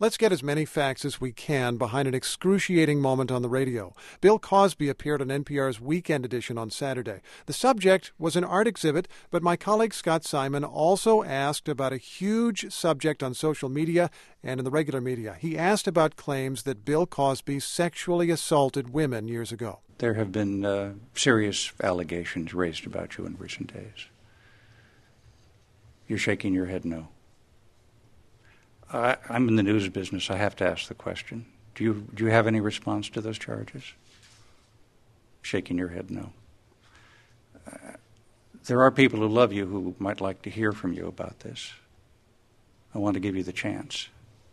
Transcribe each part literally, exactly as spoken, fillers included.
Let's get as many facts as we can behind an excruciating moment on the radio. Bill Cosby appeared on N P R's Weekend Edition on Saturday. The subject was an art exhibit, but my colleague Scott Simon also asked about a huge subject on social media and in the regular media. He asked about claims that Bill Cosby sexually assaulted women years ago. There have been uh, serious allegations raised about you in recent days. You're shaking your head no. I, I'm in the news business. I have to ask the question. Do you do you have any response to those charges? Shaking your head no. Uh, there are people who love you who might like to hear from you about this. I want to give you the chance.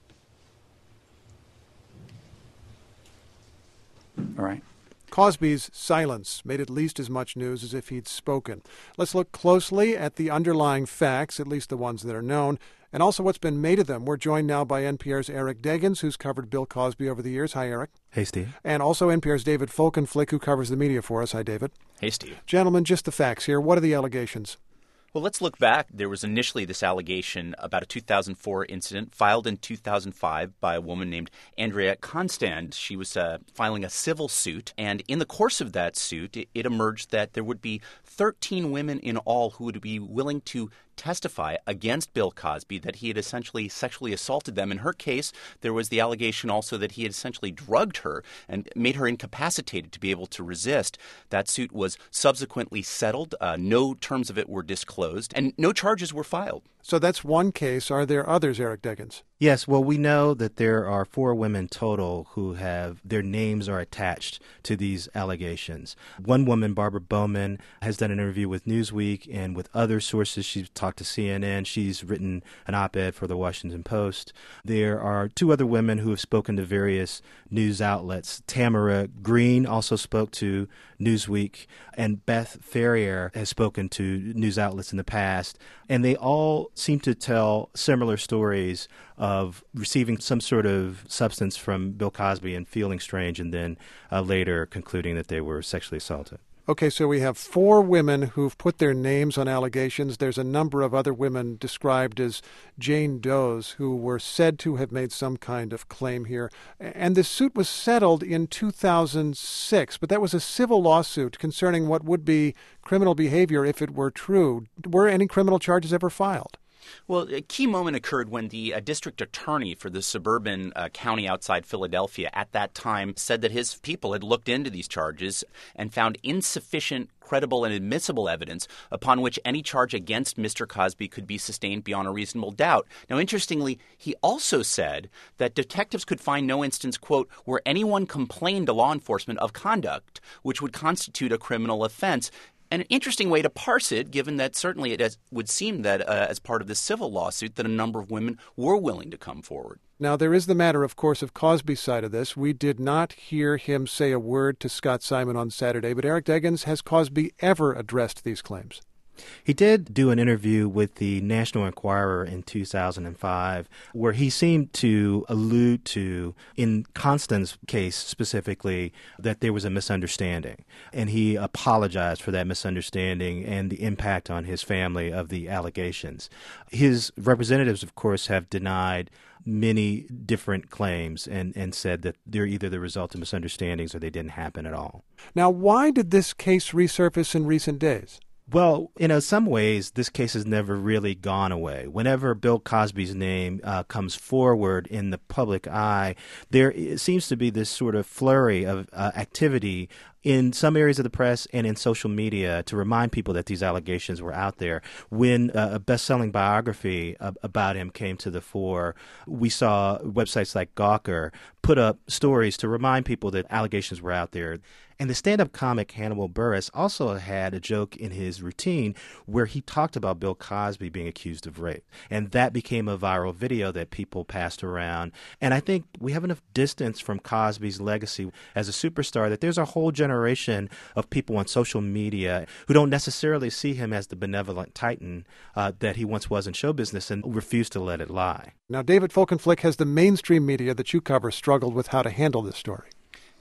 All right. Cosby's silence made at least as much news as if he'd spoken. Let's look closely at the underlying facts, at least the ones that are known, and also what's been made of them. We're joined now by N P R's Eric Deggans, who's covered Bill Cosby over the years. Hi, Eric. Hey, Steve. And also N P R's David Folkenflik, who covers the media for us. Hi, David. Hey, Steve. Gentlemen, just the facts here. What are the allegations? Well, let's look back. There was initially this allegation about a two thousand four incident filed in two thousand five by a woman named Andrea Constand. She was uh, filing a civil suit, and in the course of that suit, it, it emerged that there would be thirteen women in all who would be willing to testify against Bill Cosby that he had essentially sexually assaulted them. In her case, there was the allegation also that he had essentially drugged her and made her incapacitated to be able to resist. That suit was subsequently settled. Uh, no terms of it were disclosed, and no charges were filed. So that's one case. Are there others, Eric Deggans? Yes, well, we know that there are four women total who have their names are attached to these allegations. One woman, Barbara Bowman, has done an interview with Newsweek and with other sources. She's talked to C N N. She's written an op-ed for the Washington Post. There are two other women who have spoken to various news outlets. Tamara Green also spoke to Newsweek, and Beth Ferrier has spoken to news outlets in the past. And they all seem to tell similar stories of receiving some sort of substance from Bill Cosby and feeling strange, and then uh, later concluding that they were sexually assaulted. Okay, so we have four women who've put their names on allegations. There's a number of other women described as Jane Does who were said to have made some kind of claim here. And the suit was settled in two thousand six, but that was a civil lawsuit concerning what would be criminal behavior if it were true. Were any criminal charges ever filed? Well, a key moment occurred when the uh, district attorney for the suburban uh, county outside Philadelphia at that time said that his people had looked into these charges and found insufficient credible and admissible evidence upon which any charge against Mister Cosby could be sustained beyond a reasonable doubt. Now, interestingly, he also said that detectives could find no instance, quote, where anyone complained to law enforcement of conduct which would constitute a criminal offense. An interesting way to parse it, given that certainly it has, would seem that uh, as part of this civil lawsuit that a number of women were willing to come forward. Now, there is the matter, of course, of Cosby's side of this. We did not hear him say a word to Scott Simon on Saturday, but Eric Deggans, has Cosby ever addressed these claims? He did do an interview with the National Enquirer in two thousand five where he seemed to allude to, in Constand's case specifically, that there was a misunderstanding. And he apologized for that misunderstanding and the impact on his family of the allegations. His representatives, of course, have denied many different claims and, and said that they're either the result of misunderstandings or they didn't happen at all. Now, why did this case resurface in recent days? Well, you know, some ways this case has never really gone away. Whenever Bill Cosby's name uh, comes forward in the public eye, there seems to be this sort of flurry of uh, activity in some areas of the press and in social media to remind people that these allegations were out there. When uh, a best-selling biography uh, about him came to the fore, we saw websites like Gawker put up stories to remind people that allegations were out there. And the stand-up comic Hannibal Buress also had a joke in his routine where he talked about Bill Cosby being accused of rape. And that became a viral video that people passed around. And I think we have enough distance from Cosby's legacy as a superstar that there's a whole generation of people on social media who don't necessarily see him as the benevolent titan uh, that he once was in show business and refuse to let it lie. Now, David Folkenflik, has the mainstream media that you cover struggled with how to handle this story?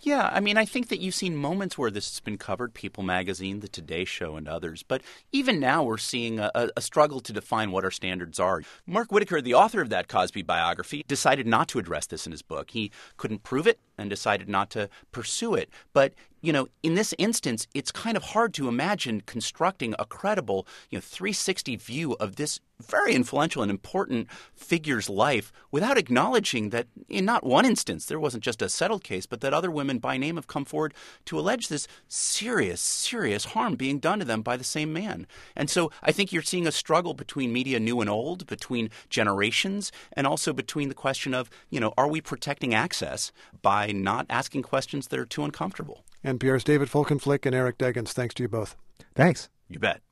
Yeah, I mean, I think that you've seen moments where this has been covered, People magazine, The Today Show, and others. But even now we're seeing a, a struggle to define what our standards are. Mark Whitaker, the author of that Cosby biography, decided not to address this in his book. He couldn't prove it and decided not to pursue it. But, you know, in this instance, it's kind of hard to imagine constructing a credible, you know, three sixty view of this very influential and important figure's life without acknowledging that in not one instance there wasn't just a settled case, but that other women by name have come forward to allege this serious, serious harm being done to them by the same man. And so I think you're seeing a struggle between media new and old, between generations, and also between the question of, you know, are we protecting access by not asking questions that are too uncomfortable? N P R's David Folkenflik and Eric Deggans, thanks to you both. Thanks. You bet.